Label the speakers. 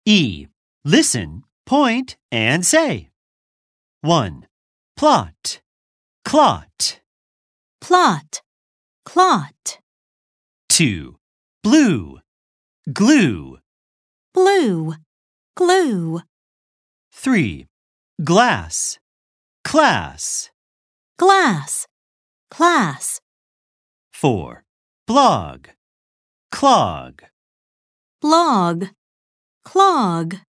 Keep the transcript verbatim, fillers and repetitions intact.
Speaker 1: E. Listen, point, and say. one. Plot, clot.
Speaker 2: Plot, clot.
Speaker 1: two. Blue, glue.
Speaker 2: Blue, glue.
Speaker 1: three. Glass, class.
Speaker 2: Glass, class.
Speaker 1: four. Blog, clog.
Speaker 2: Blog, clog.